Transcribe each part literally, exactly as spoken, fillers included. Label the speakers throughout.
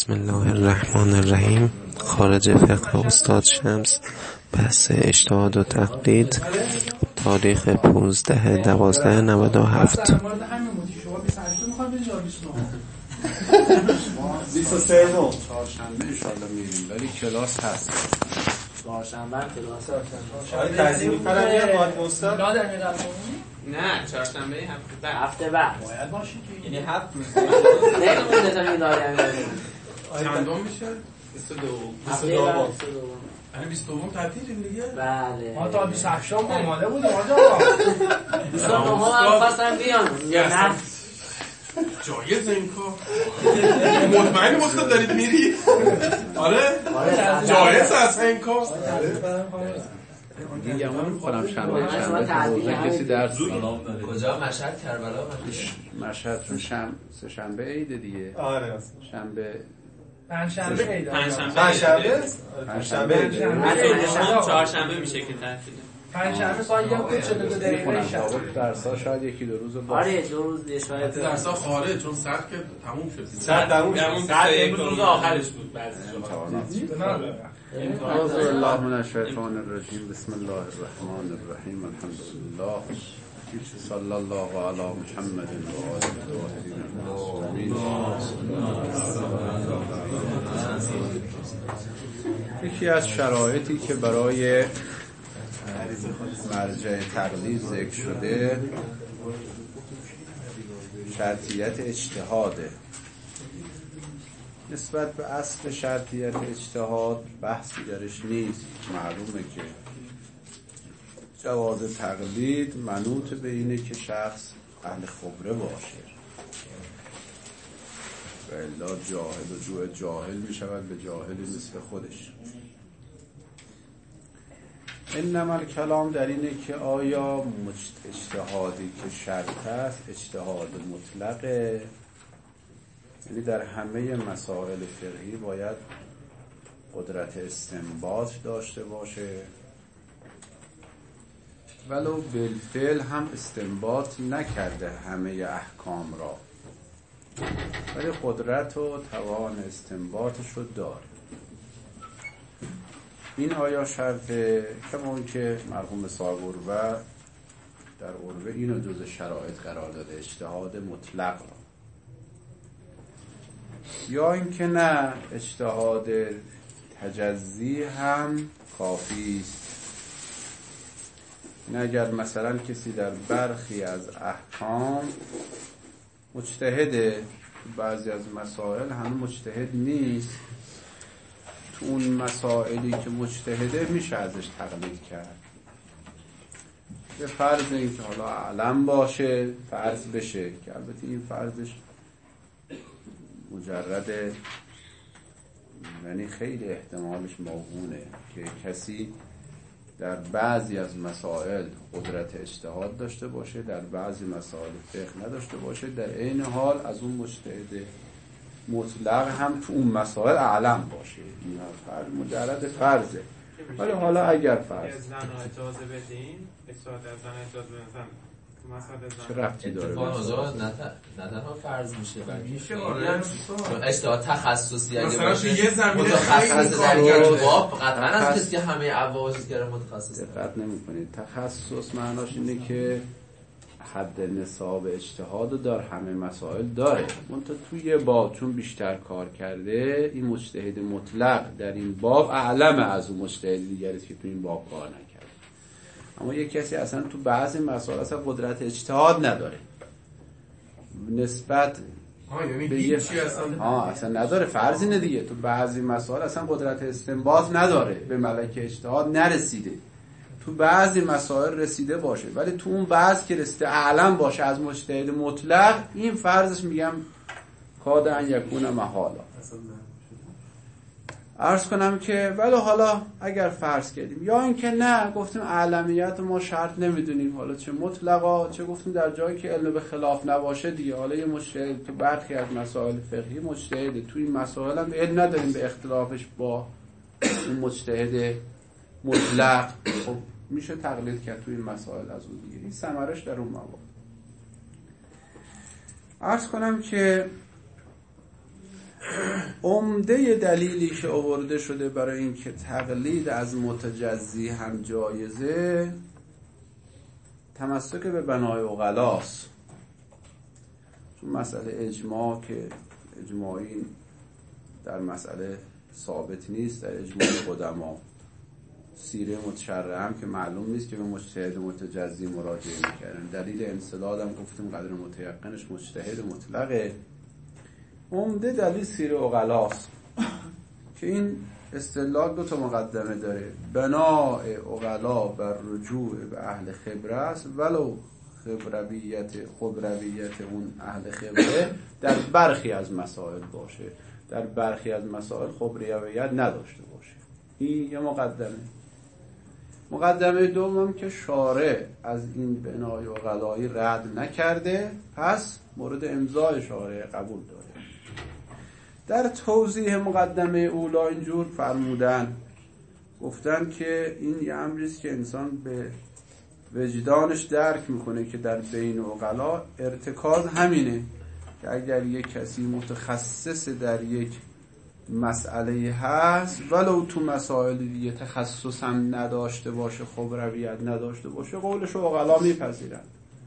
Speaker 1: بسم الله الرحمن الرحیم. خارج فقه استاد شمس، بحث اجتهاد و تقلید، تاریخ پانزده دوازده نود و هفت.
Speaker 2: بیست و سه نو چهارشنبه انشاءالله میریم، ولی کلاس هست.
Speaker 3: چهارشنبه کلاس هست.
Speaker 2: شاید تعظیمی کنم یه باید مستاد؟
Speaker 4: نه، چهارشنبه هفته بعد.
Speaker 3: هفته بعد
Speaker 4: باید باشی که یعنی هفت روز.
Speaker 3: نمی‌مونه تا می‌داریم.
Speaker 4: چندم میشه؟ بیست و دو.
Speaker 3: بیست و دو.
Speaker 4: یعنی بیست و دو تعطیلیم دیگه؟
Speaker 3: بله.
Speaker 5: ما تا بیست و هشت آماده بودیم آقا.
Speaker 3: بیست و نه هم خواستم بیان. نه.
Speaker 4: جایز این کار. مطمئنی مستاد دارید میری؟ آره؟ جایز هست این کار.
Speaker 2: دیگه من می‌خونم شنبه شنبه کسی درس
Speaker 4: کجا؟ مشهد، کربلا؟
Speaker 2: مشهد چون شنبه سه شنبه عید دیگه.
Speaker 5: آره.
Speaker 2: شنبه
Speaker 5: پنجشنبه عید.
Speaker 4: پنجشنبه.
Speaker 2: پنجشنبه. پنجشنبه.
Speaker 4: چهارشنبه میشه که تعطیله.
Speaker 5: پنجشنبه ساعت یک و چهل و دو دقیقه شب.
Speaker 2: درس‌ها شاید یکی دو روز بود.
Speaker 3: آره دو روز شاید.
Speaker 4: درس‌ها خارج چون سر که تموم شد.
Speaker 2: سر تموم شد.
Speaker 4: سر امروز روز آخرش بود بعضی جاها.
Speaker 2: أعوذ بالله من الشیطان الرجیم. بسم الله الرحمن الرحیم. الحمد لله صلی الله علی محمد و آله الطاهرین المعصومین. یکی از شرایطی که برای مرجع تقلید ذکر شده شرطیت اجتهاده. نسبت به اصل شرطیت اجتهاد بحثی درش نیست. معلومه که جواز تقلید منوط به اینه که شخص اهل خبره باشه و الا جاهل و جوه جاهل می شود به جاهلی مثل خودش. انما الکلام در اینه که آیا اجتهادی که شرط است اجتهاد مطلقه، یعنی در همه مسائل فقهی باید قدرت استنباط داشته باشه، ولو بالفعل هم استنباط نکرده همه احکام را، ولی قدرت و توان استنباطش رو داره. این آیا شرطه؟ کما اون که مرحوم صاحب عروه در عروه اینو جز شرایط قرار داده، اجتهاد مطلق را. یا اینکه نه، اجتهاد تجزی هم کافی است. این اگر مثلا کسی در برخی از احکام مجتهده، بعضی از مسائل هم مجتهد نیست، تو اون مسائلی که مجتهده میشه ازش تقلید کرد. به فرض این که حالا علم باشه، فرض بشه که البته این فرضش مجرد، یعنی خیلی احتمالش موهونه که کسی در بعضی از مسائل قدرت اجتهاد داشته باشه، در بعضی مسائل فقه نداشته باشه، در عین حال از اون مجتهد مطلق هم تو اون مسائل اعلم باشه. این فرض مجرد فرضه. ولی حالا اگر فرض
Speaker 6: زن اجازه بدین، اجازه زن اجازه بدین،
Speaker 2: چه ربطی داره؟
Speaker 7: آزاد نه تنها فرض میشه بلکه اجتهاد تخصصی اگه باشه
Speaker 6: یه زمینه
Speaker 7: متخصص در یک باب قطعا از کسی که همه ابواب چیزگره متخصص.
Speaker 2: دقت نمی‌کنید. تخصص معناش اینه که حد نصاب اجتهاد در همه مسائل داره، منتها توی باب چون بیشتر کار کرده، این مجتهد مطلق در این باب اعلم از اون مجتهد دیگری که تو این باب کار نکرده. اما یک کسی اصلا تو بعضی مسائل اصلا قدرت اجتهاد نداره نسبت
Speaker 6: یعنی
Speaker 2: به یه ها اصلا نداره، فرض اینه دیگه، تو بعضی مسائل اصلا قدرت استنباط نداره، به ملکه اجتهاد نرسیده، تو بعضی مسائل رسیده باشه ولی تو اون بعض که رسیده اعلم باشه از مجتهد مطلق، این فرضش میگم کاد ان یکون محالا. عرض کنم که ولی حالا اگر فرض کردیم یا اینکه نه، گفتیم اعلمیت ما شرط نمیدونیم، حالا چه مطلقا چه گفتیم در جایی که علم به خلاف نباشه دیگه، حالا یه مجتهد تو برخی از مسائل فقهی مجتهده، تو این مسائل هم علم نداریم به اختلافش با اون مجتهد مطلق، خب میشه تقلید کرد تو این مسائل از اون دیگه. این ثمرش در اون مواد. عرض کنم که عمده دلیلی که آورده شده برای اینکه تقلید از متجزی هم جایزه تمسک به بنای عقلاست. چون مسئله اجماع که اجماعی در مسئله ثابت نیست، در اجماع قدما سیره متشرعه هم که معلوم نیست که به مجتهد متجزی مراجعه میکردن. دلیل انسداد هم گفتیم قدر متیقنش مجتهد مطلقه. عمده دلیل سیره عقلاست که این اصطلاح دو تا مقدمه داره. بناء عقلا بر رجوع به اهل خبره است، ولو خبرویت خبرویت اون اهل خبره در برخی از مسائل باشه، در برخی از مسائل خبرویت نداشته باشه. این یه مقدمه. مقدمه دوم که شارع از این بنای عقلایی رد نکرده، پس مورد امضای شارع قبول داره. در توضیح مقدمه اولا اینجور فرمودن، گفتن که این یه امریست که انسان به وجدانش درک میکنه که در بین عقلا ارتکاز همینه که اگر یک کسی متخصص در یک مسئله هست ولو تو مسائل دیگه تخصص هم نداشته باشه، خبرویت نداشته باشه، قولش رو عقلا میپذیرن.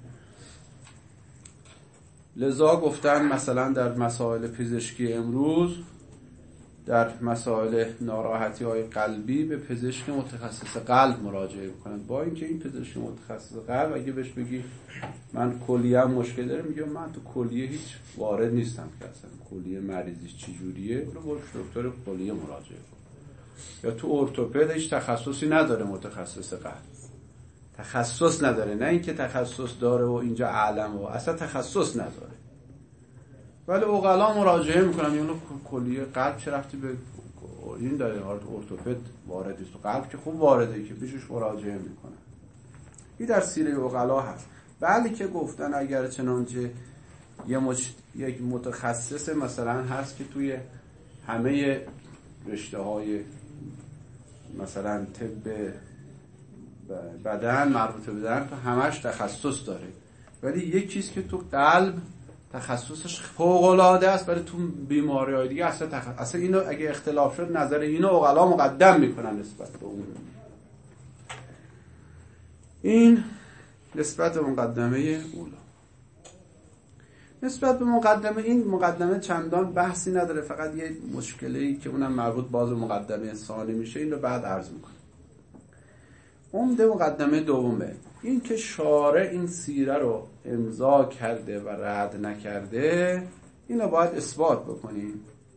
Speaker 2: لذا گفتن مثلا در مسائل پزشکی امروز، در مسائل ناراحتی های قلبی به پزشک متخصص قلب مراجعه میکنن، با اینکه این پزشک متخصص قلب اگه بهش بگی من کلیه مشکل داره، میگه من تو کلیه هیچ وارد نیستم که اصلا کلیه مریضیش چجوریه، برو برو دکتر کلیه مراجعه کن. یا تو ارتوپد هیچ تخصصی نداره متخصص قلب، تخصص نداره، نه اینکه تخصص داره و اینجا عالم و اصلا تخصص نداره، ولی عقلا مراجعه میکنن. یعنی کلیه قلب چه رفتی به این داره، ارتوپد وارد است، قلب که خوب وارده که پیشش مراجعه میکنن. این در سیره عقلا هست. بله که گفتن اگر چنانچه یه مج... یک متخصص مثلا هست که توی همه رشته های مثلا طب بدن مربوط به بدن تو همش تخصص داره، ولی یک چیز که تو قلب تخصصش فوق العاده است، ولی تو بیماری‌های دیگه اصلا تخصص اصلا اینو اگه اختلاف شد نظر اینو عقلا مقدم میکنن نسبت به اون. این نسبت به مقدمه اولا. نسبت به مقدمه این مقدمه چندان بحثی نداره، فقط یه مشکلی که اونم مربوط باز به مقدمه ثانی میشه، این رو بعد عرض میکنم. عمده مقدمه دومه این که شارع این سیره رو امضا کرده و رد نکرده، اینو باید اثبات بکنیم.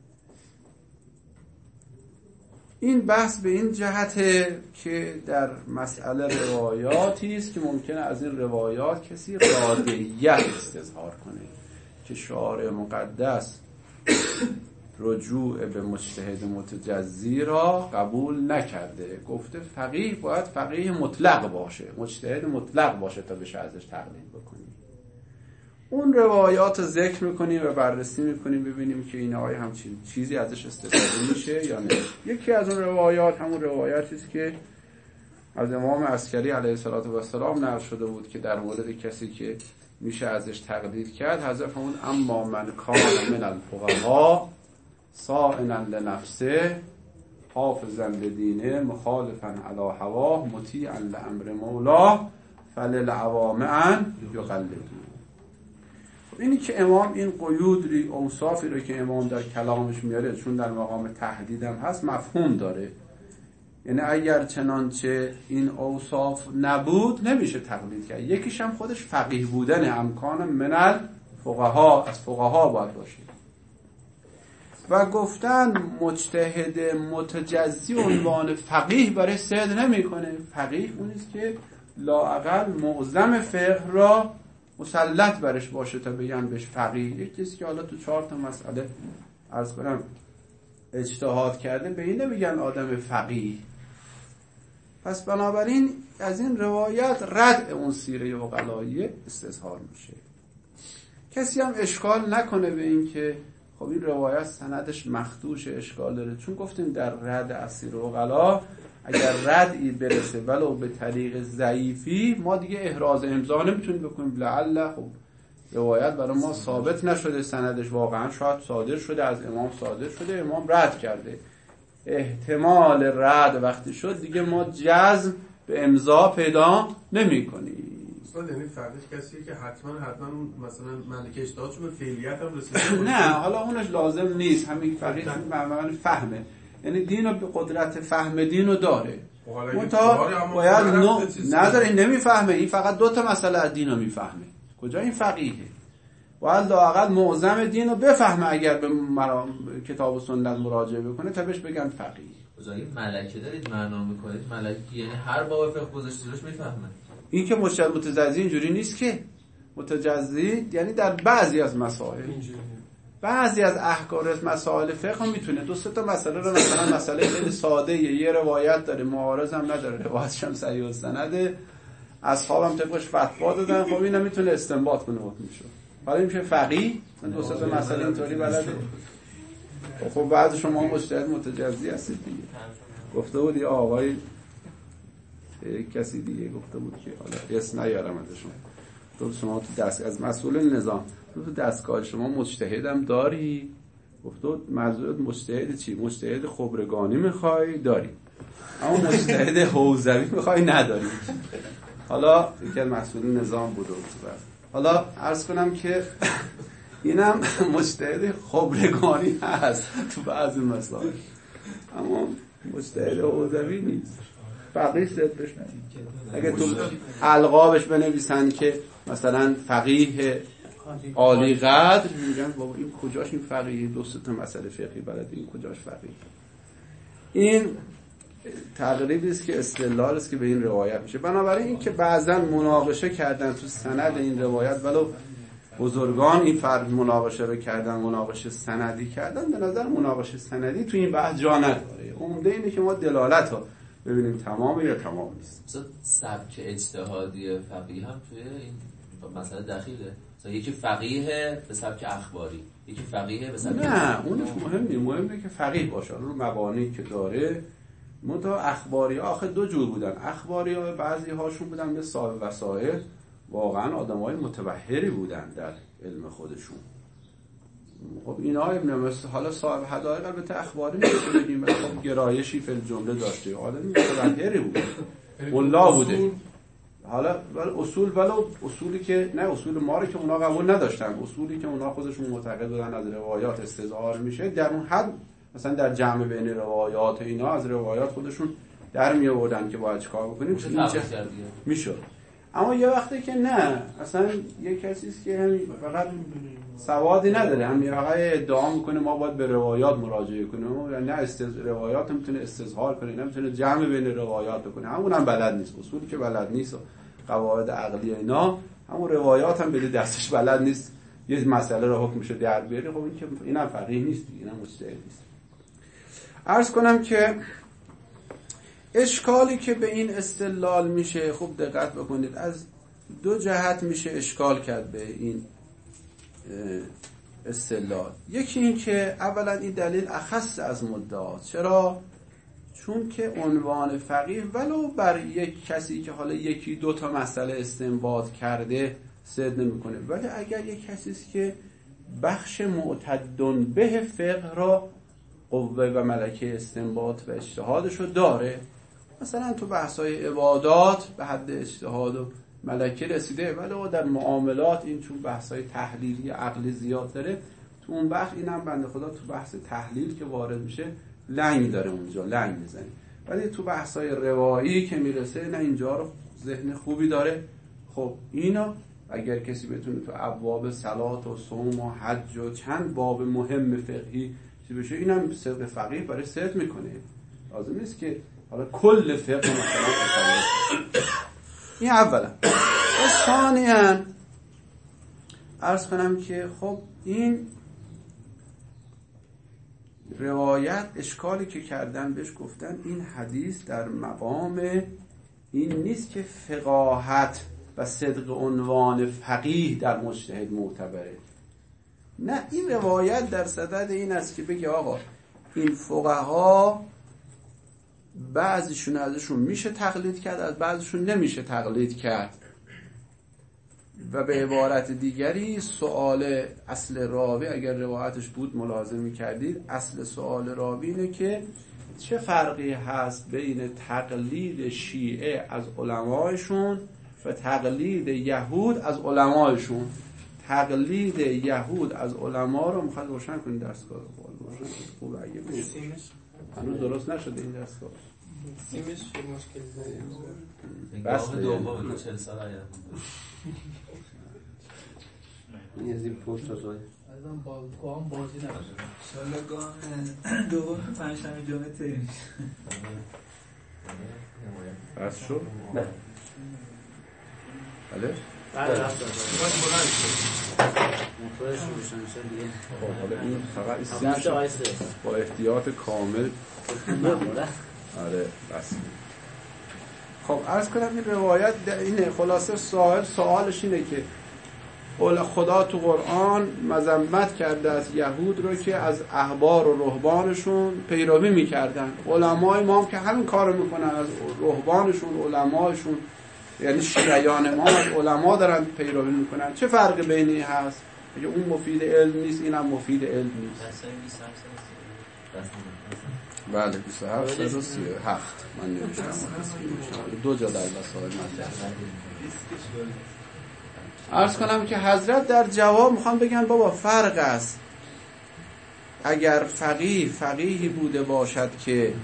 Speaker 2: این بحث به این جهته که در مسئله روایاتی است که ممکنه از این روایات کسی رادعیت استظهار کنه که شارع مقدس رجوع به مجتهد متجزی را قبول نکرده، گفته فقیه باید فقیه مطلق باشه، مجتهد مطلق باشه تا بشه ازش تقلید بکنیم. اون روایات ذکر میکنیم و بررسی میکنیم ببینیم که این آیه همچین چیزی ازش استفاده میشه یا نه. یکی از اون روایات همون روایاتی است که از امام عسکری علیه السلام نقل شده بود که در مورد کسی که میشه ازش تقلید کرد، حضرت فرمود اما من کان من الفقهاء صائنا لنفسه حافظا لدینه مخالفا علی هواه مطیعا لامر مولاه فللعوام ان یقلدوا. اینی که امام این قیود ری اوصافی رو که امام در کلامش میاره، چون در مقام تحدید هم هست، مفهوم داره. یعنی اگر چنانچه این اوصاف نبود نمیشه تقلید کرد. یکیش هم خودش فقیه بودن، امکان من الفقهاء، از فقها باید باشه. و گفتن مجتهد متجزی عنوان فقیه برای صدق نمیکنه. فقیه اونیست که لااقل معظم فقه را مسلط برش باشه تا بگن بهش فقیه. یک کسی که حالا تو چهار تا مسئله عرض کنم اجتهاد کرده به این نمیگن آدم فقیه. پس بنابراین از این روایت رد اون سیره عقلایی استظهار میشه. کسی هم اشکال نکنه به این که خب این روایت سندش مخدوش، اشکال داره، چون گفتیم در رد از سیره عقلا اگر ردی برسه ولو به طریق ضعیفی ما دیگه احراز امضا نمیتونیم بکنیم. لعل خب روایت برای ما ثابت نشده، سندش واقعا شاید صادر شده، از امام صادر شده، امام رد کرده. احتمال رد وقتی شد دیگه ما جزم به امضا پیدا نمی کنیم.
Speaker 4: اصلا یعنی فردش کسیه که حتما حتما مثلا ملکه اجتهادشو به فعلیت هم رسیده.
Speaker 2: نه حالا اونش لازم نیست، همین فقیه معنی فهمه، یعنی دینو به قدرت فهم دینو داره. منتها باید نو... نداره، نمیفهمه، این فقط دو تا مسئله از دینو میفهمه. کجا این فقیهه؟ باید لااقل معظم دینو بفهمه اگر به مرام... کتاب و سنت مراجعه بکنه تا بهش بگن فقیه.
Speaker 7: کجا این ملکه دارید معنا میکنید؟ ملکه یعنی هر باب فقه گذاشته روش میفهمه.
Speaker 2: این که مشتهد متجزی اینجوری نیست که. متجزی یعنی در بعضی از مسائل، بعضی از احکام مسائل فقه میتونه دو سه تا مسئله رو، مثلا مسئله خیلی ساده یه روایت داره، معارض هم نداره، روایتش هم صحیح السنده، اصحابم طبقش فتوا دادن، خب اینا میتونه استنباط کنه حکم میشه. حالا میشه فقیه دو سه تا مسئله اینطوری بلده. خب بعد شما مجتهد متجزی هستید دیگه. گفته بود یه آقای کسی دیگه گفته بود که حالا اسم نیارم ازشون، تو شما تو دست از مسئول نظام تو دستگاه شما مجتهدم داری؟ گفته منظورت مجتهد چی؟ مجتهد خبرگانی میخوای؟ داری. اما مجتهد حوزوی میخوای؟ نداری. حالا یکی از مسئول نظام بود. حالا عرض کنم که اینم مجتهد خبرگانی هست تو بعضی مسائل، اما مجتهد حوزوی نیست. فقیه صدرش نمید. اگه تو القابش بنویسن که مثلا فقیه عالی قدر، میگن بابا این کجاش این فقیه، دو سه تا مسئله فقهی بلده، این کجاش فقیه. این تقریبی است که استدلال است که به این روایت میشه. بنابراین این که بعضا مناقشه کردن تو سند این روایت، ولو بزرگان این فرد مناقشه رو کردن، مناقشه سندی کردن، به نظر مناقشه سندی تو این بحث جا نداره. عمده اینه که ما دلالت ها ببینیم تمامه یا تمام نیست.
Speaker 7: مثلا سبک اجتهادی فقیه هم توی این مسئله دخیله. مثلا یکی فقیه به سبک اخباری، یکی فقیه به سبک
Speaker 2: نه اونش مهم نیست، مهمه که فقیه باشه رو مبانی که داره. منتها اخباری ها آخه دو جور بودن. اخباری ها بعضی هاشون بودن مثل صاحب وسائل، واقعا آدمای متبحری بودن در علم خودشون. خب اینا ابن مثل حالا صاحب حدایق البته اخباری میشه بگیم، خب گرایشی فی الجمله داشته، آدمی متبحری بود، ملا بوده. حالا ولی اصول ولو اصولی که نه اصول ما رو که اونا قبول نداشتن، اصولی که اونا خودشون معتقد بودن از روایات استظهار میشه، در اون حد مثلا در جمع بین روایات اینا از روایات خودشون در می آوردن که باید چیکار بکنیم میشه. اما یه وقتی که نه، اصلا یه کسی است که همین فقط سوادی نداره، همین فقط ادعا میکنه ما باید به روایات مراجعه کنیم، نه استز... روایات میتونه استظهار کنه، نه میتونه جمع بین روایات بکنه، همون هم بلد نیست، اصولی که بلد نیست و قواعد عقلی اینا، همون روایات هم بده دستش بلد نیست یه مسئله رو حکمش رو در بیاره. خب این که اینم فقیه نیست، اینم مجتهد نیست. عرض کنم که اشکالی که به این استدلال میشه، خوب دقت بکنید، از دو جهت میشه اشکال کرد به این استدلال. یکی این که اولا این دلیل اخص از مدعا. چرا؟ چون که عنوان فقیه ولو بر یک کسی که حالا یکی دو تا مسئله استنباط کرده صد نمیکنه، ولی اگر یک کسی است که بخش معتدن به فقه را قوه و ملکه استنباط و اجتهادش رو داره، مثلا تو بحث‌های عبادات به حد اجتهاد و ملکه رسیده، ولی در معاملات این چون بحث‌های تحلیلی عقلی زیاد داره، تو اون بخش اینم بنده خدا تو بحث تحلیل که وارد میشه لنگ داره، اونجا لنگ میزنه، ولی تو بحث‌های روایی که میرسه نه اینجا رو ذهن خوبی داره. خب اینا اگر کسی بتونه تو ابواب صلات و صوم و حج و چند باب مهم فقهی چی بشه، اینم صدق فقیه برای صدق میکنه. لازم نیست که حالا کل فقه مثلا این اولا. ثانیاً عرض کنم که خب این روایت اشکالی که کردن بهش گفتن این حدیث در مقام این نیست که فقاهت و صدق عنوان فقیه در مجتهد معتبره. نه، این روایت در صدد این است که بگه آقا این فقها بعضیشون ازشون میشه تقلید کرد، از بعضیشون نمیشه تقلید کرد. و به عبارت دیگری سوال اصل راوی اگر روایتش بود ملاحظه می‌کردید، اصل سوال راوی اینه که چه فرقی هست بین تقلید شیعه از علمایشون و تقلید یهود از علمایشون. تقلید یهود از علما رو میخواد روشن کنید دستگاه رو روشن خوب اگه بشه. هنوز درست نشده این دستگاه.
Speaker 6: سیمش یه مشکل داره.
Speaker 2: بس
Speaker 7: دوم چهل سال آینده.
Speaker 8: این از این پشت تا
Speaker 5: ازم با گام بازی نشه.
Speaker 9: ان شاء الله گام دوم پنجشنبه جمعه ترین.
Speaker 2: بس شد؟ نه. بله؟
Speaker 3: بله.
Speaker 8: موتورش روشن شد دیگه.
Speaker 2: خب حالا این فقط استیش با احتیاط کامل. آره بس. خب عرض کنم این روایت اینه، خلاصه سوال سوالش اینه که خدا تو قرآن مذمت کرده از یهود رو که از احبار و رهبانشون پیروی میکردن. علمای ما هم که همین کارو میکنن، از رهبانشون علمایشون، یعنی شیعیان ما از علما دارن پیروی میکنن. چه فرق بینی هست؟ اگه اون مفید علم نیست اینم مفید علم نیست. بله بیست و هفت و سی و هفت من نوشتم دو جا در وسائل مطرح. عرض کنم که حضرت در جواب میخوام بگن بابا فرق است اگر فقیه فقیهی بوده باشد که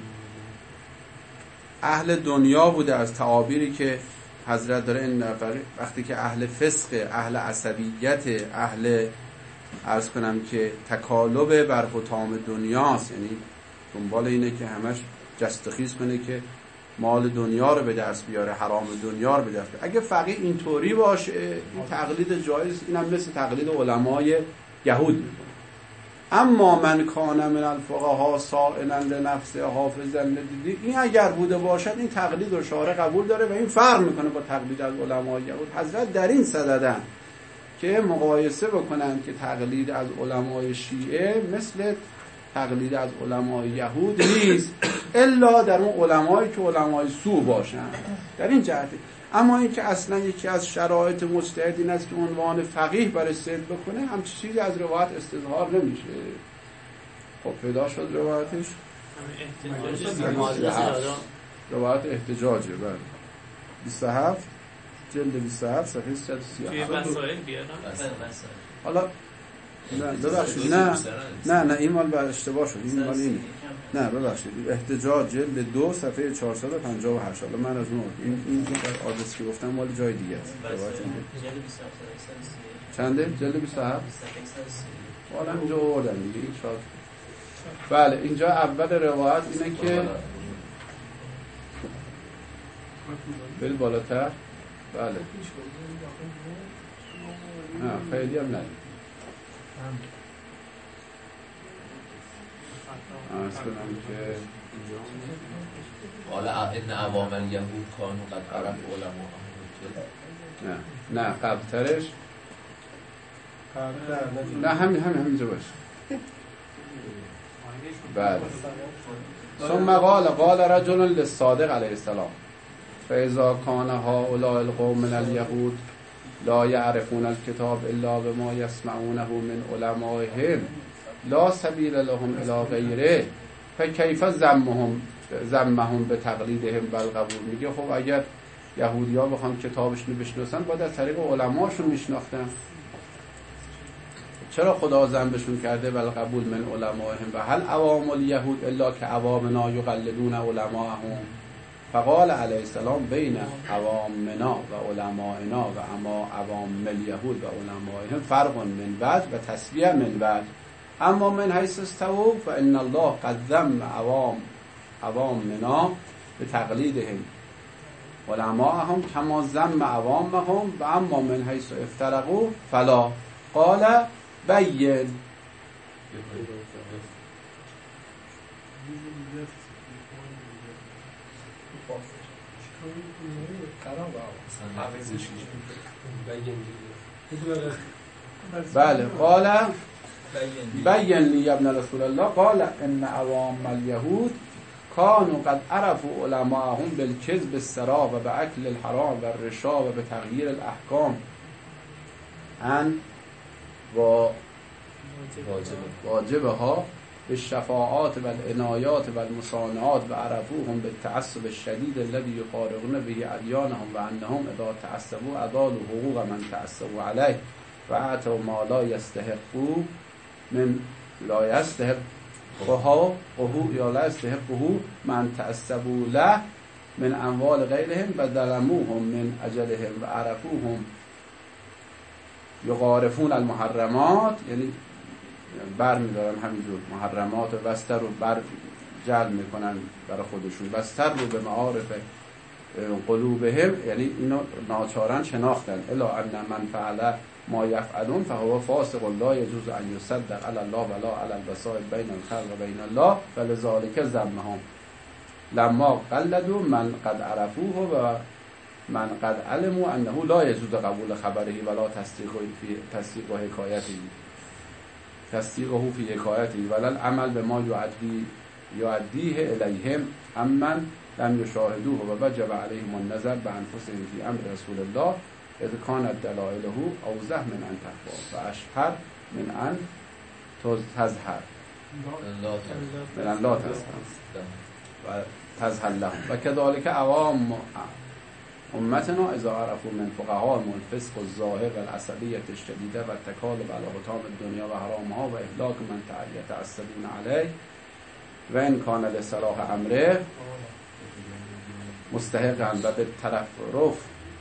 Speaker 2: اهل دنیا بوده، از تعابیری که حضرت داره این وقتی که اهل فسق، اهل عصبیت، اهل عرض کنم که تکالب بر حطام دنیاست، یعنی دنبال اینه که همش جستخیز کنه که مال دنیا رو به دست بیاره، حرام دنیا رو به دست بیاره. اگه فقیه اینطوری باشه این تقلید جایز، اینم مثل تقلید علمای یهود میکنه. اما من کان من الفقهاء سائلا لنفسه حافظا لدینه، این اگر بوده باشد این تقلید رو شارع قبول داره و این فرق میکنه با تقلید از علمای یهود. حضرت در این صددن که مقایسه بکنن که تقلید از علمای شیعه مثل تقلید از علمای یهود نیست، الا در اون علمایی که علمای سو باشن، در این جهت. اما این که اصلا یکی از شرایط مجتهد این است که عنوان فقیه برای صدق بکنه، همچین چیزی از روایت استظهار نمیشه. خب پیدا شد روایتش؟ روایت احتجاجه. بله بیست و هفت جلد بیست و هفت صفحه صد و سی و هفت.
Speaker 6: توی مسائل بیارم.
Speaker 2: حالا نه ببخشید نه نه نه این مال بر اشتباه شد، این مال اینه. نه ببخشید احتجاج جلد دو صفحه چهارصد و پنجاه و هشت. حالا من از اون این این آدرس که گفتم مال جای دیگه است. چنده؟ جلد بیست و هفت. حالا اینجا آوردن دیگه این شاد. بله اینجا اول روایت اینه که بل بالاتر. بله نه خیلی هم نه. عرض کنم که
Speaker 7: حالا ان عوام الیهود کانوا قد عرف علما.
Speaker 2: نه نه قبلترش نه همین همین همینجا باشه. بله ثم قال قال رجل للصادق علیه السلام فاذا كان هؤلاء القوم من اليهود لا يعرفون الكتاب الا بما يسمعونه من علمائهم لا سبیل لهم الی غیره فکیف ذمهم ذمهم به تقلیدهم بالقبول. میگه خب اگر یهودی‌ها بخوان کتابشون رو بشناسن باید از طریق علماشون میشناختن. چرا خدا ذنبشون کرده بالقبول من علمائهم و هل عوام الیهود الا که عوامنا یقلدون علماءهم. فقال علیه السلام بین عوامنا و علمائنا و اما عوام الیهود و علمائهم فرق من بعد و تسویه من بعد. اما من حیث استووا فان الله قد ذم عوام عوامنا بتقلیدهم علماءهم كما ذم عوامهم و اما من حیث افترقوا فلا. قال بین. بله قال بین لی ابن رسول الله قال ان عوام الیهود کانوا قد عرفوا علماءهم بالکذب السرا و باکل الحرام و الرشا و بتغییر الاحکام ان و واجبه ها به شفاعات و العنایات و المصانعات و عرفوهم به تعصب الشدید الذي يقارعون به ادیانهم و انهم اذا تعصبوا اضالوا حقوق من تعصبوا علیه و اعطوا ما لا یستحقوا من لا یستحقها وهو یا لا یستحقه من تعصبوا له من اموال غیرهم و ظلموهم من اجلهم و عرفوهم یغارفون المحرمات، یعنی بر میدارن همینجور محرمات و بستر رو بر جلب میکنن برای خودشون، بستر رو به معارف قلوبهم، یعنی اینو ناچارن شناختن الا ان من فعل ما یفعلون فهو فاسق لا یجوز ان یصدق علی الله ولا علی الوسائل بین الخلق و بین الله فلذلك ذمهم لما قلدوا من قد عرفوه و من قد علموا انه لا یجوز قبول خبره ولا تصدیقه فی تصدیق و حکایته تصدیقه فی حکایته ولا العمل به ما یعدی یعدیه الیهم امن لم یشاهدوه و وجب علیهم النظر به انفسهم فی امر رسول الله اذ کانت دلائله اوضح من ان تخفی و اشهر من ان تظهر من ان لا تظهر و تظهر لهم و كذلك عوام امتنا اذا عرفوا من فقهاء الفسق الظاهر والعصبیة الشدیده و التکالب علی حطام الدنیا و حرامها و اهلاک من یتعصبون علیه و ان کان لصلاح امره مستحقا و به ترفرف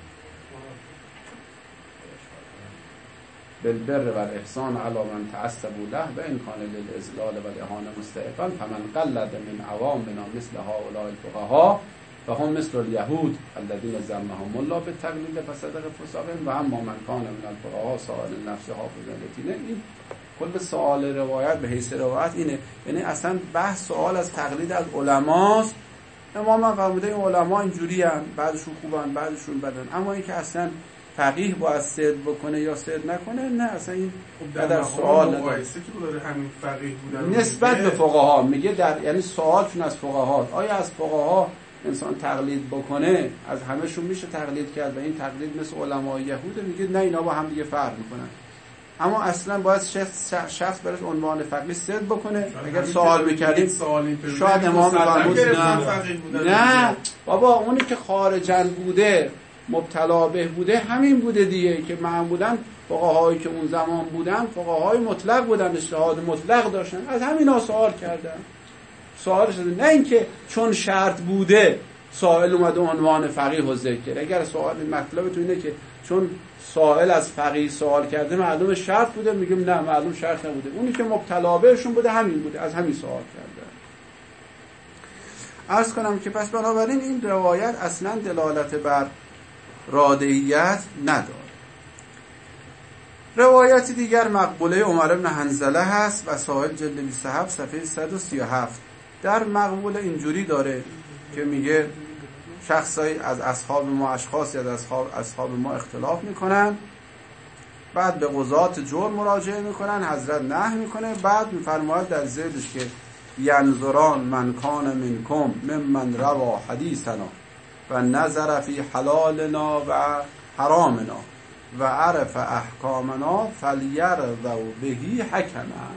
Speaker 2: بالبر و الاحسان علی من تعصبوا له و ان کان للاذلال و الاهانه مستحقا فمن قلد من عوامنا مثل هؤلاء الفقهاء فهم مثل اليهود الذين ذمهم الله بالتقلید فصدق فساقهم و اما من کان من الفقهاء سائل النفس حافظ التینه. این کل سوال روایت به حیث روایت اینه، یعنی اصلا بحث سوال از تقلید از علماست. امام فرموده این علما اینجوری ان، بعضشون خوبن بعضشون بدن، اما این که اصلا فقیه باید صدق بکنه یا صدق نکنه، نه اصلا این در سوال
Speaker 4: مقایسه که داره همین فقیه بودن
Speaker 2: نسبت به فقها میگه، در یعنی سوالشون از فقها آیا از فقها انسان تقلید بکنه؟ از همهشون میشه تقلید کرد و این تقلید مثل علمای یهوده؟ میگه نه، اینا با هم دیگه فرق میکنن. اما اصلا باید شخص شخص برای عنوان فقیه صدق بکنه. اگر سوال میکردیم شاید امام فرمود نه نه بابا، اونی که خارجن بوده مبتلا به بوده همین بوده دیگه، که معمولا فقهایی که اون زمان بودن فقهای مطلق بودن، اجتهاد مطلق داشتن، از همینا سوال کردن. سوال شده، نه اینکه چون شرط بوده سائل اومده عنوان فقیه و ذکر. اگر سوال مطلب تو اینه که چون سائل از فقیه سوال کرده معلوم شرط بوده، میگم نه، معلوم شرط نبوده، اونی که مبتلا بهشون بوده همین بوده، از همین سوال کرده. عرض کنم که پس بنابراین این روایت اصلا دلالت بر رادعیت نداره. روایت دیگر مقبوله عمر بن حنظله هست، وسائل جلد بیست و هفت صفحه صد و سی و هفت. در مقبوله اینجوری داره که میگه شخصایی از اصحاب ما، اشخاصی از اصحاب, اصحاب ما اختلاف میکنن، بعد به قضات جور مراجعه میکنن، حضرت نهی میکنه، بعد میفرماید در ذیلش که ینظران من کان منکم ممن روا حدیثنا و نظر فی حلالنا و حرامنا و عرف احکامنا فلیرضوا بهی حکما.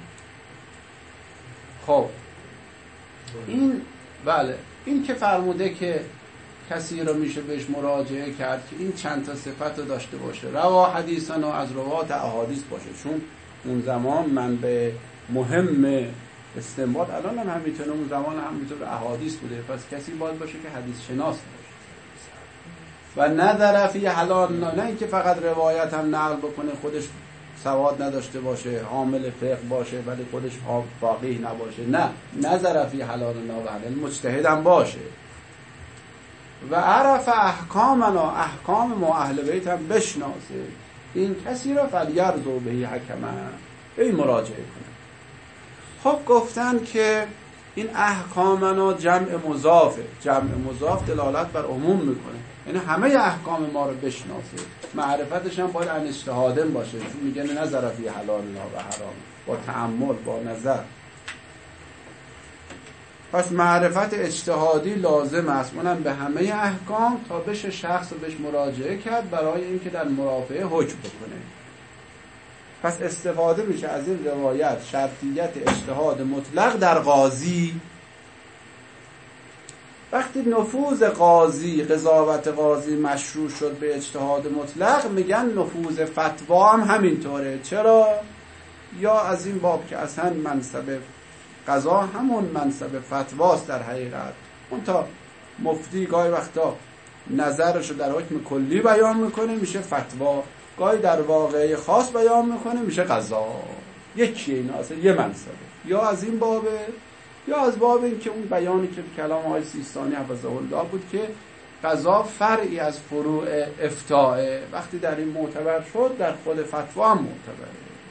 Speaker 2: خب این بله این که فرموده که کسی رو میشه بهش مراجعه کرد که این چند تا صفت رو داشته باشه، روا حدیثنا، از روات احادیث باشه، چون اون زمان منبع مهم استنباط الان هم همینطوره، اون زمان هم همینطور احادیث بوده، پس کسی باید باشه که حدیث شناس باشه. و نظر فی حلال، نه اینکه فقط روایت هم نقل بکنه، خودش سواد نداشته باشه، حامل فقه باشه ولی خودش فقیه نباشه، نه، نظر فی حلال و حلال، مجتهد هم باشه. و عرف احکامنا، احکام ما اهل بیت هم بشناسه. این کسی را فلیرضوا بهی حکما، این مراجعه کنه. خب گفتن که این احکامنا جمع مضافه، جمع مضاف دلالت بر عموم میکنه، یعنی همه احکام ما رو بشناسه، معرفتش هم باید ان اجتهادن باشه، چون میگه نظر فی حلال و حرام، با تأمل، با نظر. پس معرفت اجتهادی لازم است، اونم به همه احکام، تا بشه شخص رو بهش مراجعه کرد برای اینکه در مرافعه حکم بکنه. پس استفاده میشه از این روایت شرطیت اجتهاد مطلق در قاضی. وقتی نفوذ قاضی، قضاوت قاضی مشروع شد به اجتهاد مطلق، میگن نفوذ فتوا هم همینطوره. چرا؟ یا از این باب که اصلا منصب قضا همون منصب فتواست در حقیقت. اون تا مفتی گاهی وقتا نظرشو در حکم کلی بیان میکنه میشه فتوا، گاهی در واقعه خاص بیان میکنه میشه قضا. یکیه اینا، اصلا یه منصبه. یا از این بابه یا از باب این که اون بیانی که کلام آقای سیستانی حفظه الله بود که قضا فرعی از فروع افتاء، وقتی در این معتبر شد در خود فتوا هم معتبره.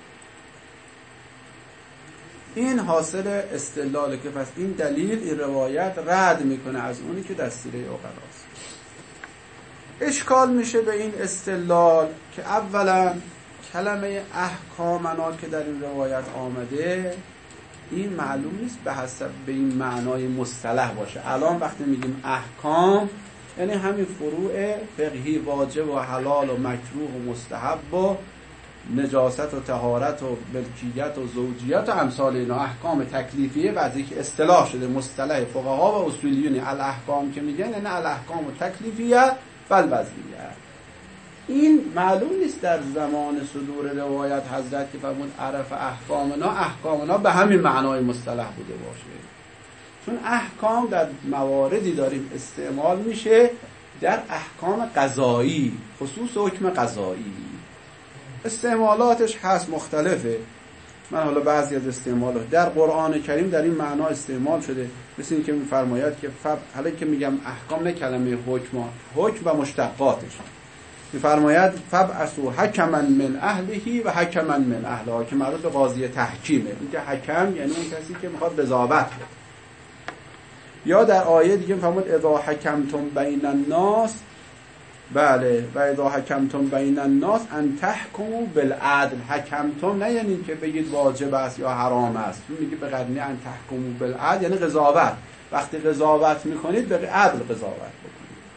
Speaker 2: این حاصل استدلاله که پس این دلیل، این روایت رد میکنه از اونی که دستیره عقلاست. اشکال میشه به این استدلال که اولا کلمه احکامنا که در این روایت آمده این معلوم نیست به حسب به این معنای مصطلح باشه. الان وقتی میگیم احکام یعنی همین فروع فقهی، واجب و حلال و مکروه و مستحب و نجاست و طهارت و ملکیت و زوجیت و امثال اینا، احکام تکلیفیه. بعضی که اصطلاح شده مصطلح فقها و اصولیون الاحکام که میگن یعنی الاحکام و تکلیفیه و الوضعیه. این معلوم نیست در زمان صدور روایت حضرت که فرمود عرف احکامنا، احکامنا به همین معنای مصطلح بوده باشه. چون احکام در مواردی داریم استعمال میشه در احکام قضایی، خصوص حکم قضایی. استعمالاتش هست مختلفه. من حالا بعضی از استعمالات در قرآن کریم در این معنا استعمال شده، مثل این که میفرماید که فب... حالا که میگم احکام نه کلمه حکم، حکم و مشتقاتش، میفرماید فبعثوا حکما من اهله و حکما من اهلها که مربوط به قاضی تحکیمه. این که حکم یعنی اون کسی که میخواد قضاوت کنه. یا در آیه دیگه میفرماید اذا حکمتم بین الناس، بله، و اذا حکمتم بین الناس ان تحکموا بالعدل. حکمتم نه یعنی که بگید واجب است یا حرام است، میگه به قرینه ان تحکموا بالعدل یعنی قضاوت. وقتی قضاوت میکنید به عدل قضاوت بکنید.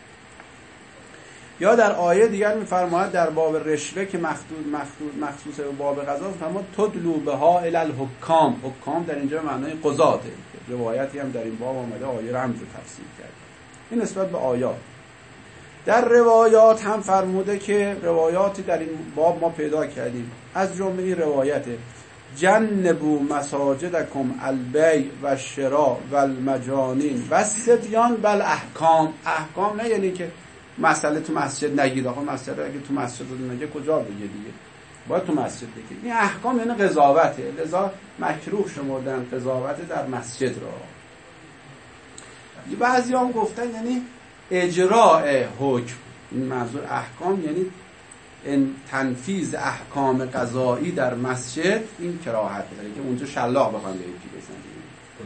Speaker 2: یا در آیه دیگر میفرماید در باب رشوه که مخصوص مخصوص به باب قضا، میفرماید تدلو بها الی الحکام. حکام در اینجا معنای قضاته. روایتی هم در این باب آمده، آیه رو همینجور تفسیر کرد. این نسبت به آیات. در روایات هم فرموده که روایاتی در این باب ما پیدا کردیم، از جمله این روایته جنبوا مساجدکم البیع و الشراء و المجانین و الصبیان و الاحکام. احکام نه یعنی که مسئله تو مسجد نگید. آخه مسئله اگه تو مسجد رو نگه کجا بگه دیگه؟ باید تو مسجد بگه. این احکام یعنی قضاوته، لذا مکروه شمردن قضاوت در مسجد را. بعضی هم گفتن یعنی اجراء حکم. این منظور احکام یعنی این تنفیذ احکام قضایی در مسجد، این کراهت داره که اونجا شلاق بخوان به یکی بزنید.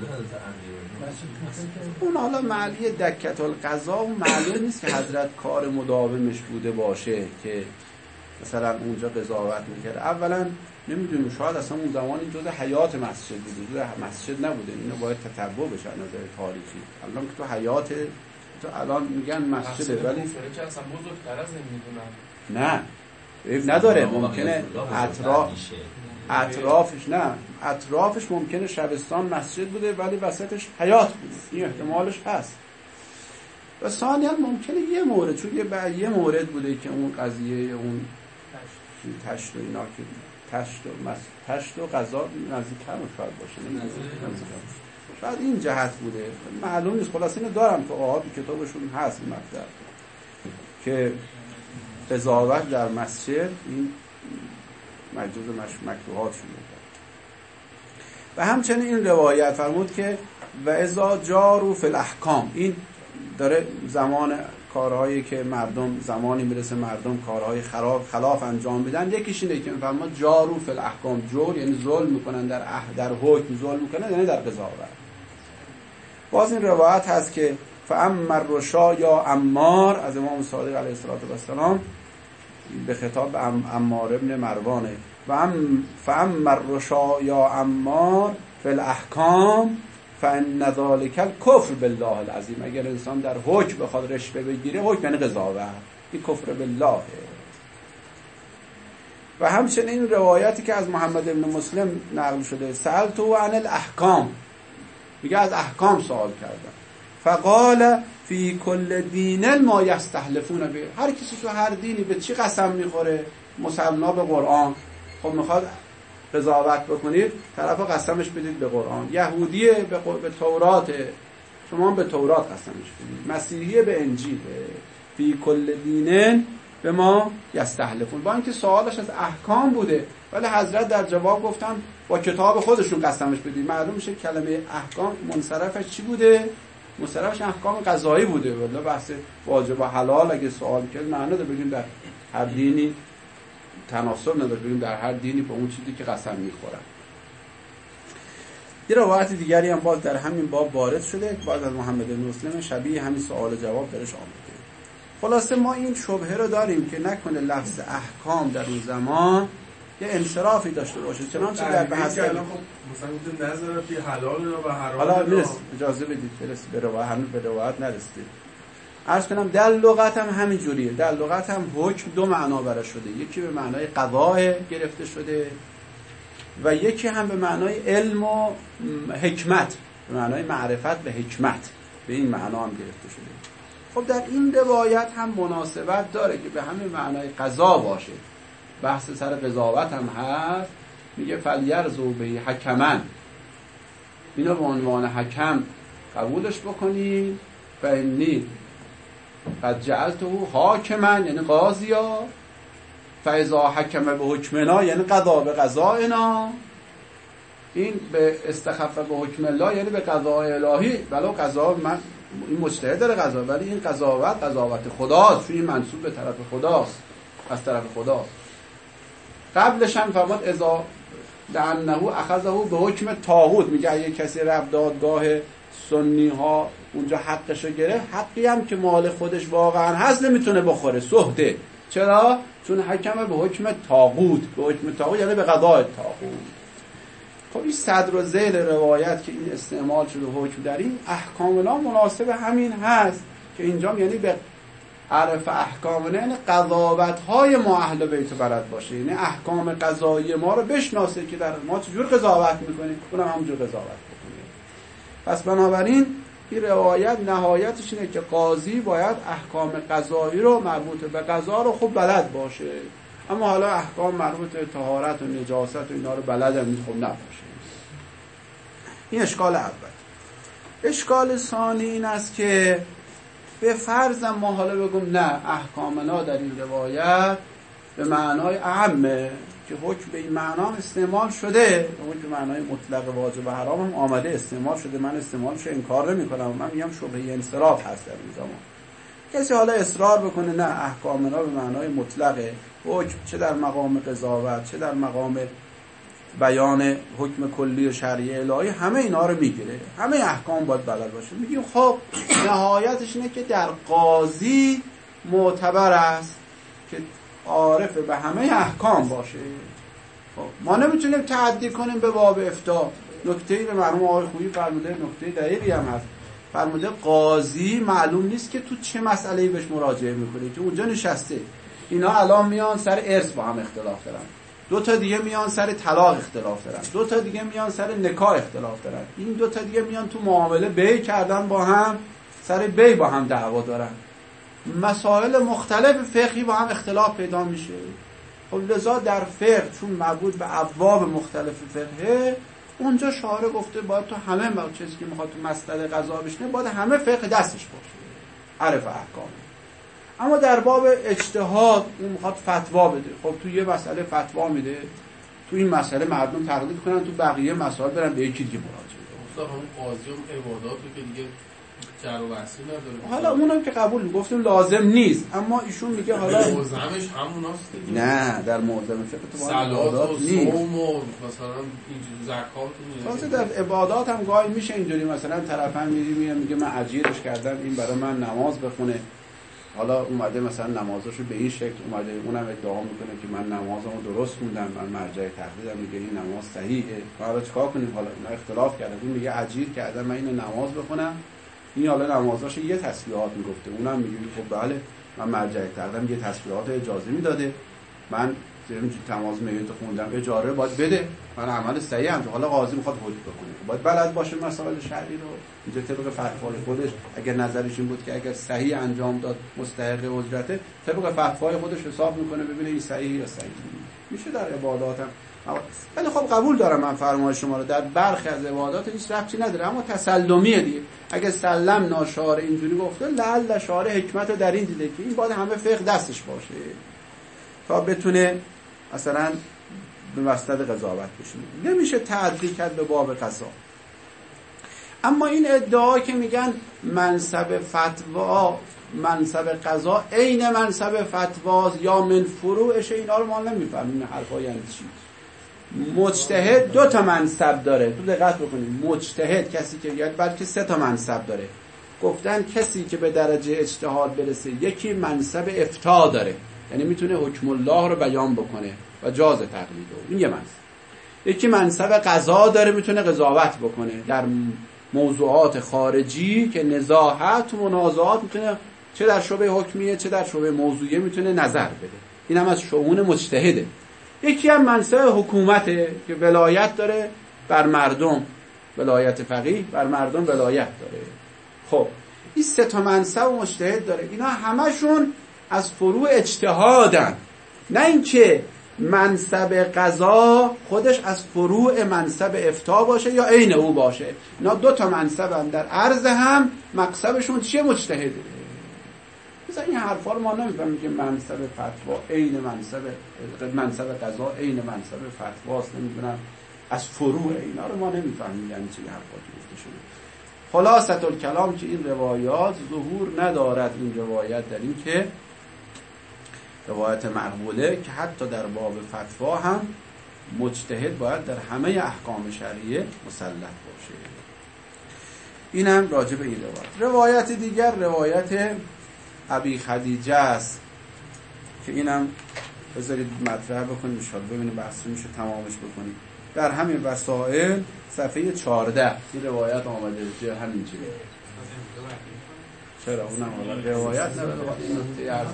Speaker 2: اون حالا معلی دکت القضا و معلوم نیست که حضرت کار مداومش بوده باشه که مثلا اونجا قضاوت میکرد. اولا نمیدونیم، شاید اصلا اون زمانی جز حیات مسجد بوده، جز مسجد نبوده. اینو باید تتبع بشه از نظر تاریخی. الان که تو حیات تو الان میگن مسجده، ولی
Speaker 4: که اصلا بزرگتر از این میدونن.
Speaker 2: نه عیب نداره، ممکنه اطراف اطرافش نه اطرافش ممکنه شبستان مسجد بوده ولی وسطش حیات بوده. این احتمالش هست. و ثانیاً ممکنه یه مورد، چون یه بعد یه مورد بوده که اون قضیه اون تشت و اینا که تشت و مس... تشت و قضا نزدیک‌تر شاید باشه، نمی‌دونم، شاید این جهت بوده، معلوم نیست. خلاص اینو دارم که آقا تو کتابشون هست این مطلب که قضاوت در مسجد این مجوز مکروهات شده. و همچنین این روایت فرمود که و اذا جاروا فی الاحکام، این داره زمان کارهایی که مردم زمانی میرسه مردم کارهای خلاف خلاف انجام بدن، یکیش اینه که فرمود جاروا فی الاحکام. جور یعنی ظلم میکنن در اح... در حکم ظلم میکنن یعنی در قضاوت. باز این روایت هست که فاما الرشا یا عمار از امام صادق علیه السلام به خطاب عمار ابن مروانه و ام فاما الرشا یا عمار فی الاحکام فان ذلک الکفر بالله العظیم. اگر انسان در حکم بخواد رشوه بگیره، حکم یعنی قضاوت، این کفر بالله. و همچنین این روایتی که از محمد ابن مسلم نقل شده سألتو عن الاحکام، میگه از احکام سوال کردم، فقال فی کل دین ما یستحلفون به، هر کسی تو هر دینی به چی قسم میخوره؟ مثلا به قرآن. خب میخواد قضاوت بکنید طرف قسمش بدید به قرآن. یهودیه به, ق... به تورات، شما به تورات قسمش بدید. مسیحیه به انجیل. فی کل دین به ما یستحلفون، با اینکه سوالش از احکام بوده ولی حضرت در جواب گفتن با کتاب خودشون قسمش بدید. معلوم میشه کلمه احکام منصرفش چی بوده؟ منصرفش احکام قضایی بوده. ولی بحث واجب و حلال اگه سوال کرد معنی داره بگیم در هر دینی تناسب نداره، بگیم در هر دینی به اون چیزی که قسم میخورن. یه روایت دیگری هم باز در همین باب وارد شده، باز از محمد بن مسلم، شبیه همین سوال جواب درش آمده. خلاصه ما این شبهه رو داریم که نکنه لفظ احکام در اون زمان یه انصرافی داشته باشه، چنانچه در بحث
Speaker 4: مثلا میتونه نظر فی حلال و حرام.
Speaker 2: حالا میرس اجازه بدید برس به روایت، هنوز به روایت نرسید. عرض کنم در لغت هم همین جوریه. در لغت هم حکم دو معنا برش شده، یکی به معنای قضا گرفته شده و یکی هم به معنای علم و حکمت، به معنای معرفت به حکمت، به این معنا هم گرفته شده. خب در این روایت هم مناسبت داره که به همین معنای قضا باشه. بحث سر قضاوت هم هست، میگه فلیرزو به حکمن، اینو به عنوان حکم قبولش بکنی. و انی قد جعلته حاکمن یعنی قاضیا، فاذا حکم به حکمنا یعنی قضا به قضاینا. این به استخف به حکم الله یعنی به قضای الهی، ولو قضا من این مجتهد داره قضا، ولی این قضاوت قضاوت خداست، چون این منسوب به طرف خداست، از طرف خداست. قبلش هم فرمود اذا لعنه اخذه به حکم طاغوت، میگه اگه کسی رفت دادگاه سنی ها اونجا حقشو گرفت، حقی هم که مال خودش واقعا هست نمیتونه بخوره، سهته. چرا؟ چون حکم به حکم طاغوت، به حکم طاغوت یعنی به قضای طاغوت. خب این صدر و ذیل روایت که این استعمال شده حکم در این احکامنا مناسب همین هست که اینجا یعنی به عرف احکامنا یعنی قضاوت‌های ما اهل بیت بلد باشه، یعنی احکام قضایی ما رو بشناسه که در ما چجور قضاوت میکنیم اونم همونجور قضاوت بکنه. پس بنابراین این روایت نهایتش اینه که قاضی باید احکام قضایی رو مربوط به قضا رو خوب بلد باشه، اما حالا احکام مربوط به طهارت و نجاست و اینا رو بلد هم خوب نباشه. این اشکال اول. اشکال ثانی این است که به فرض ما حالا بگم نه احکامنا در این روایت به معنای اعمه که حکم به این معنا استعمال شده، حکم به معنای مطلق واجب و حرام هم آمده استعمال شده، من استعمالش رو انکار نمی کنم، من میگم شبهه انصراف هست در این زمان. کسی حالا اصرار بکنه نه احکامنا به معنای مطلقه، حکم چه در مقام قضاوت چه در مقام بیان حکم کلی و شرعی الهی همه اینا رو میگیره، همه احکام باید بلد باشه. میگیم خب نهایتش اینه که در قاضی معتبر است که عارف به همه احکام باشه. خب ما نمیتونیم تعدی کنیم به باب افتاء. نکته‌ای به مرحوم آقای خویی فرموده، نکته دقیقی هم هست، فرموده قاضی معلوم نیست که تو چه مسئله‌ای بهش مراجعه میکنه که اونجا نشسته. اینا الان میان سر ارث با هم اختلاف دارن، دو تا دیگه میان سر طلاق اختلاف دارن، دو تا دیگه میان سر نکاح اختلاف دارن، این دو تا دیگه میان تو معامله بیع کردن با هم سر بیع با هم دعوا دارن، مسائل مختلف فقهی با هم اختلاف پیدا میشه. خب لذا در فقه چون مربوط به ابواب مختلف فقهه، اونجا شارع گفته باید تو همه چیزی که میخواد تو مسئله قضا بشینه باید همه فقه دستش باشه، عرف احکام. اما در باب اجتهاد اون میخواد فتوا بده، خب تو یه مسئله فتوا میده، تو این مسئله مردم تقلید کنن، تو بقیه مسائل برن به یکی دیگه مراجعه کنن.
Speaker 4: اصلا همون قاضی هم عباداتو که دیگه جر و بحثی نداره.
Speaker 2: حالا اونم که قبول گفتیم لازم نیست، اما ایشون میگه حالا
Speaker 4: معظمش هموناست دیگه.
Speaker 2: نه در معظم فقه تو
Speaker 4: صلات و صوم و مثلا اینجوری زکات و
Speaker 2: تازه در عبادات هم گاهی میشه اینجوری، مثلا طرف هم میگه میگه من اجیرش کردم این برای من نماز بخونه، حالا اومده مثلا نمازاشو به این شکل اومده، اونم ادعا میکنه که من نمازمو درست خوندم، من مرجع تقلیدم، میگه این نماز صحیحه. ما حالا چیکار کنیم؟ حالا اینا اختلاف کردن، این میگه اجیر کردم من اینو نماز بخونم، این حالا نمازاشو یه تسبیحات میگفته، اونم میگه خب بله من مرجع تقلیدم یه تسبیحات اجازه میداده، من دریم تماس میگه تو خوندم اجاره باید بده، من عمل صحیح انجام، حالا قاضی میخواد حکم بکنه باید بلد باشه مسائل شرعی رو. اینجا طبق فتوای خودش اگر نظرش این بود که اگر صحیح انجام داد مستحق اجرته، طبق فتوای خودش حساب میکنه ببینه این صحیح یا صحیح میشه. در عبادات هم ولی خب قبول دارم من فرمای شما رو، در برخی از عبادات هیچ ربطی نداره، اما تسلمیه دیگه. اگه سلم ناشار اینجوری گفته، لعل شارع حکمت رو در این دیده که این باید همه فقه دستش باشه تا بتونه مثلا به مسند قضاوت بشه. نمیشه تعدی کرد به باب قضا. اما این ادعا که میگن منصب فتوا منصب قضا عین منصب فتواست یا من فروعش، اینا رو ما نمیفهمیم حرفا یعنی چی. مجتهد دو تا منصب داره، تو دقت بکنید. مجتهد کسی که یاد بلکه سه تا منصب داره. گفتن کسی که به درجه اجتهاد برسه یکی منصب افتاء داره، یعنی میتونه حکم الله رو بیان بکنه و جاز تقلیده، این یه منصب. یکی منصب قضا داره، میتونه قضاوت بکنه در موضوعات خارجی که نزاع هست، منازعات، میتونه چه در شعبه حکمیه چه در شعبه موضوعیه میتونه نظر بده. این هم از شؤون مجتهده. یکی هم منصب حکومته که ولایت داره بر مردم، ولایت فقیه بر مردم ولایت داره. خب این سه تا منصب مجتهد داره، اینا همشون از فروع اجتهادن، نه اینکه منصب قضا خودش از فروع منصب افتاء باشه یا عین او باشه. اینا دو تا منصب هم در عرض هم مقصبشون چیه؟ مجتهده. مثلا این حرفا رو ما نمیفهمیم که منصب فتوا عین منصب منصب قضا عین منصب فتواست، نمیدونم از فروع اینا رو ما نمیفهمیم یعنی چه حرفاتی گفته شده. خلاصه الکلام که این روایات ظهور ندارد، این روایت در این که روایت مقبوله که حتی در باب فتوا هم مجتهد باید در همه احکام شرعیه مسلط باشه. این هم راجع به این روایت. روایت دیگر روایت ابی خدیجه است که اینم بذارید مطرح بکنیم ان شاءالله ببینیم بحث میشه تمامش بکنیم. در همین وسائل صفحه چهارده این روایت آمده چه همین چیه. چرا اونم حالا روایت نه این نکته عرض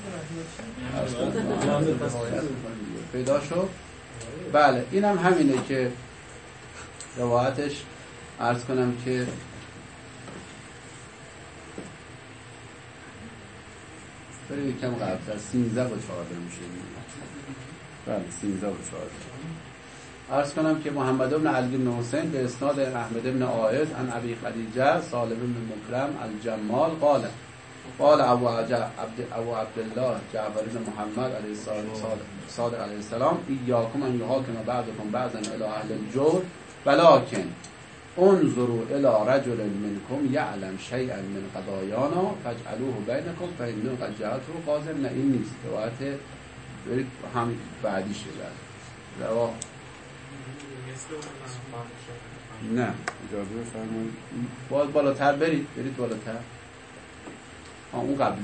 Speaker 2: پیدا شد. بله اینم همینه که روایتش عرض کنم که برید کم قبل سینزده و چهارده میشه. بله سینزده و چهارده. عرض کنم که محمد بن علی بن حسین به اسناد احمد بن عائد عن ابی خدیجه سالم بن مکرم الجمال قال قال ابو عبد ابو عبدالله جعفر بن محمد علیه الصادق علیه السلام ایاکم ان یحاکم بعضکم بعضا الی اهل الجور ولکن انظروا الى رجل منکم یعلم شیئا من قضایانا فاجعلوه بینکم فانه قد جعلته قاضی. نه این نیست، روایت برید هم بعدی شده رواه. نه اجازه بفرمایید باز بالاتر برید برید بالاتر. آه اون قبل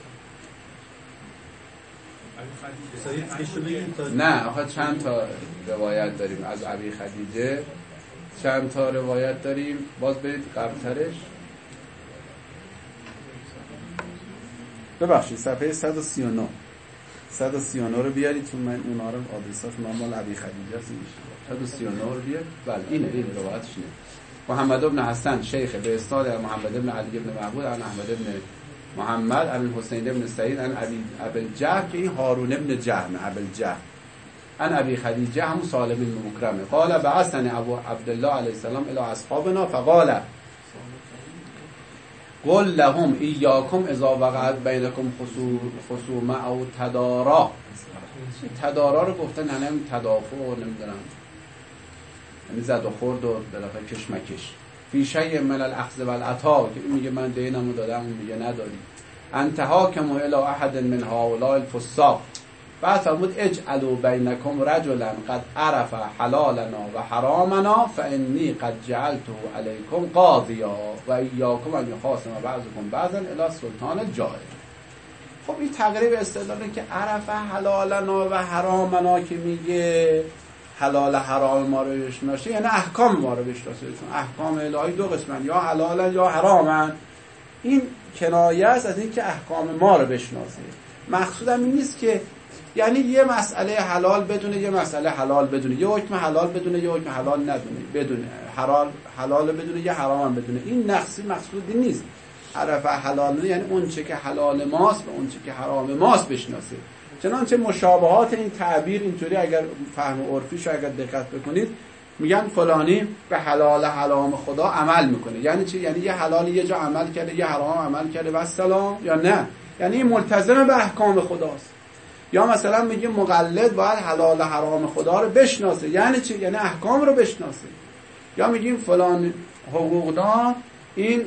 Speaker 2: نه آخه چند تا روایت داریم از ابی خدیجه، چند تا روایت داریم. باز برید قبلترش. ببخشید صفحه صد و سی و نه صد و سی و نه رو بیارید چون من اونا رو آدرساش مال ابی خدیجه است. صد و سی و نه رو بیار. بله اینه این روایتش اینه. محمد بن حسن شیخ به اسناد محمد بن علی بن محمود عن احمد بن محمد عن حسین بن سعید عن ابی ابی جهل که این هارون بن جهم ابی جهل عن ابی خدیجه هم سالم بن مکرم قال بعثني ابو عبدالله علیه السلام الى اصحابنا فقال قل لهم ایاکم اذا وقعت بینکم خصومه او تدارا. تدارا رو گفتن نه نمی تدافع و نمیدونم یعنی زد و خورد و بالاخره کشمکش. فی شیء من الاخذ والعطا که این میگه من دینمو دادم اون میگه نداری. انتهاکم الی احد من هؤلاء الفساق. بعد فرمود اجعلوا بینکم رجلا قد عرف حلالنا و حرامنا فانی قد جعلته علیکم قاضیا و ایاکم ان یخاصم بعضکم بعضا الی سلطان الجائر. خب این تقریب استدلاله که عرف حلالنا و حرامنا که میگه حلال حرام ما رو بشناسه یعنی احکام ما رو بشناسه، چون احکام الهی دو قسمن یا حلالن یا حرامن. این کنایه است از این که احکام ما رو بشناسه. مقصودم این نیست که یعنی یه مسئله حلال بدونه، یه مسئله حلال بدونه، یه حکم حلال بدونه، یه حکم حلال ندونه، بدونه حلال حلال بدونه، یه حرام هم بدونه. این نقصی مقصودی نیست. عرف حلال یعنی اون چه که حلال ماست و اون چه که حرام ماست بشناسه. چنانچه مشابهات این تعبیر اینطوری اگر فهم عرفیش اگر دقت بکنید میگن فلانی به حلال حرام خدا عمل میکنه. یعنی چی؟ یعنی یه حلال یه جا عمل کرده، یه حرام عمل کرده و سلام، یا نه یعنی ملتزم به احکام خداست. یا مثلا میگه مقلد باید حلال حرام خدا رو بشناسه. یعنی چی؟ یعنی احکام رو بشناسه. یا میگیم فلان حقوقدان این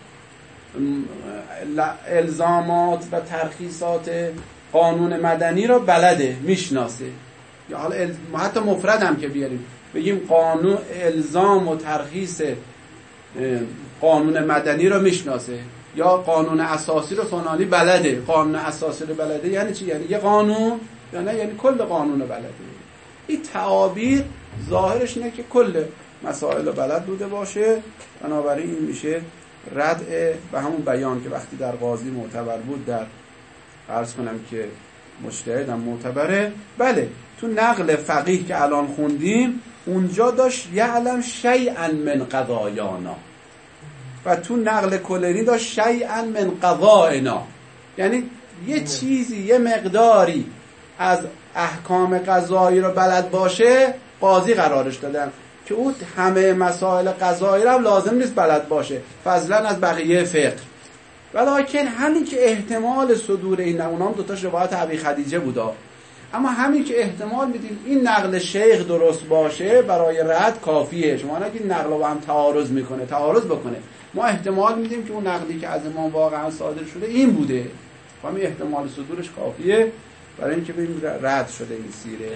Speaker 2: الزامات و ترخیصات قانون مدنی رو بلده، میشناسه. یا حالا حتی مفرد هم که بیاریم بگیم قانون الزام و ترخیص قانون مدنی رو میشناسه، یا قانون اساسی رو فلانی بلده. قانون اساسی رو بلده یعنی چی؟ یعنی یه قانون، یا نه یعنی کل قانون بلده. این تعابیر ظاهرش اینه که کل مسائل بلد بوده باشه، بنابراین این میشه ردع به همون بیان که وقتی در قاضی معتبر بود در عرض کنم که مجتهد هم معتبره. بله تو نقل فقیه که الان خوندیم اونجا داشت یعلم شیئا من قضایانا، و تو نقل کلینی داشت شیئا من قضاینا، یعنی یه چیزی یه مقداری از احکام قضایی رو بلد باشه قاضی قرارش دادن که اون همه مسائل قضایی رو هم لازم نیست بلد باشه، فضلا از بقیه فقه. ولیکن همین که احتمال صدور این اونام دوتاش روایت ابی خدیجه بودا، اما همین که احتمال میدیم این نقل شیخ درست باشه برای رد کافیه. شما نگید نقل با هم تعارض میکنه، تعارض بکنه. ما احتمال میدیم که اون نقلی که از امام واقعا صادر شده این بوده، همین احتمال صدورش کافیه برای اینکه ببینیم رد شده این سیره.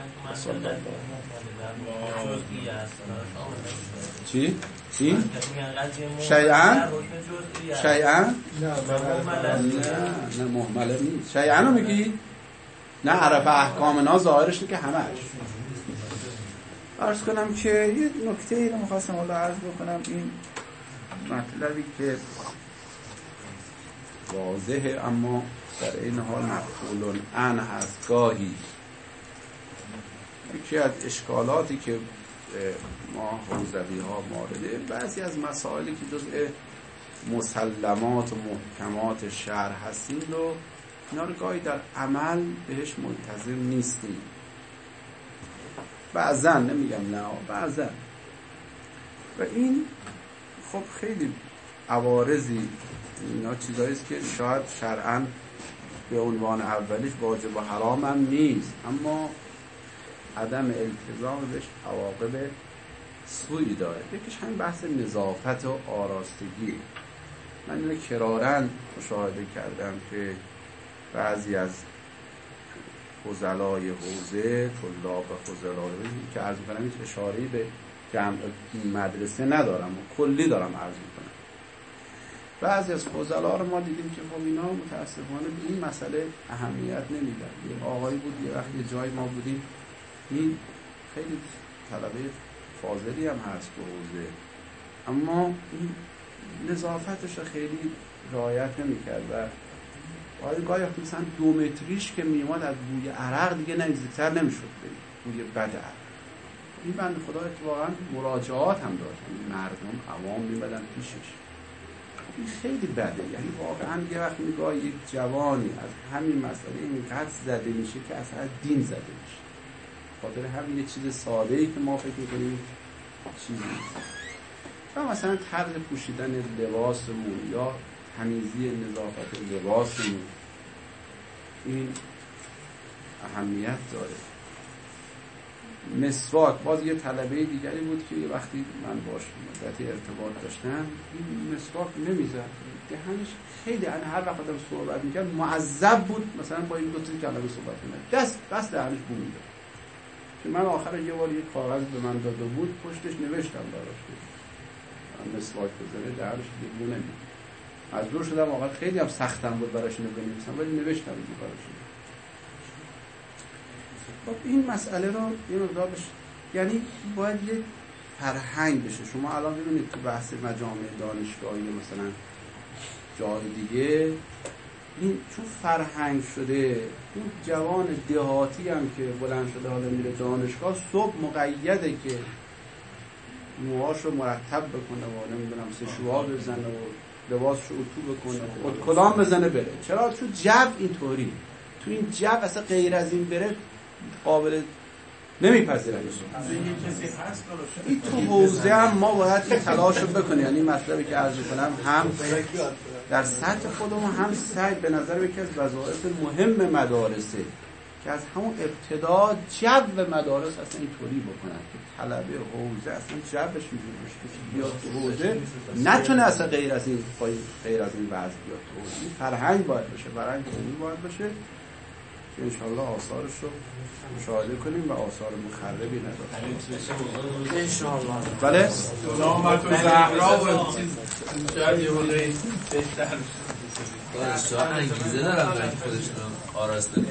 Speaker 2: چی؟ چی؟ شیعن؟ شیعن؟ نه نه محمله نیست. شیعن رو میگی؟ نه عرف احکامنا ظاهرش که همهش. عرض کنم که یه نکته ای رو میخواستم حالا عرض بکنم. این مطلبی که واضحه اما در این حال مفعول عن هست گاهی. یکی از اشکالاتی که ما حوزوی ها مورده بعضی از مسائلی که جزء مسلمات و محکمات شرع هستیم رو اینا رو گاهی در عمل بهش ملتزم نیستیم. بعضا، نمیگم نه، بعضا. و این خب خیلی عوارضی، اینا چیزاییست که شاید شرعاً به عنوان اولیش واجب و حرام هم نیست، اما عدم التزام بهش عواقب سوئی داره. یکیش همین بحث نظافت و آراستگی. من اینو کرارن مشاهده کردم که بعضی از فضلای حوزه، طلاب و فضلای که عرض میکنم هیچ اشاره‌ای به جمع مدرسه ندارم و کلی دارم عرض میکنم. بعضی از فضلا رو ما دیدیم که خب اینا متاسفانه به این مسئله اهمیت نمیدن. یه آقایی بود یه وقت یه جای ما بودیم، این خیلی طلبه فاضلی هم هست به حوزه، اما این نظافتش رو خیلی رعایت نمی‌کرد و آقای گاهی وقتی مثلا دو متریش که میومد از بوی عرق دیگه نزدیکتر نمیشد، بوی بد عرق. این بنده خدا اتفاقا مراجعات هم داشت، مردم عوام میمدن پیشش. این خیلی بده، یعنی واقعا یه وقت نگاه یک جوانی از همین مسئله اینقدر زده میشه که اصلا دین زده میشه، خاطر همین یه چیز ساده ای که ما فکر میکنیم چیزی نیست. و مثلا طرز پوشیدن لباسمون یا تمیزی نظافت لباسمون این اهمیت داره. مسواک، باز یه طلبه دیگری بود که یه وقتی من باش مدتی ارتباط داشتم، این مسواک نمیزد، دهنش خیلی، یعنی هر وقت آدم صحبت میکرد معذب بود، مثلا با این دو تا کلمه صحبت میکرد دست بس دهنش بو میداد که من آخر یه بار یه کاغذ به من داده بود، پشتش نوشتم براش من مسواک بزنه دهنش بو نمیداد. مجبور شدم، واقعا خیلی هم سختم بود براش اینو بنویسم، ولی نوشتم اینو براش. خب این مسئله رو یه مقدار بشه، یعنی باید یه فرهنگ بشه. شما الان ببینید تو بحث مجامع دانشگاهی مثلا جای دیگه این چون فرهنگ شده، این جوان دهاتی هم که بلند شده حالا میره دانشگاه، صبح مقیده که موهاشو مرتب بکنه و نمیدونم سه شوها بزنه و لباسشو اتو بکنه و ادکلام بزنه بره. چرا؟ تو جو اینطوری، تو این جو اصلا غیر از این بره قابل نمیپذیرن. این تو حوزه هم ما باید این تلاشو بکنیم. یعنی مطلبی که عرض کنم هم در سطح خودمون هم سعی به نظر یکی از وظایف مهم مدارسه که از همون ابتدا جو مدارس اصلا اینطوری بکنن که طلبه حوزه اصلا جوش اینجوری باشه که بیاد تو حوزه نتونه اصلا غیر از این غیر از این وضع بیاد تو حوزه. این فرهنگ باید باشه، فرهنگ عمومی باید باشه که انشالله آثارش رو مشاهده کنیم و آثار مخربی نداره
Speaker 3: انشالله.
Speaker 2: بله؟
Speaker 4: سلامت و زهرا و چیز شاید یه بودهی بهتر
Speaker 7: دانشجوها انگیزه دارن برای خودشون آراسته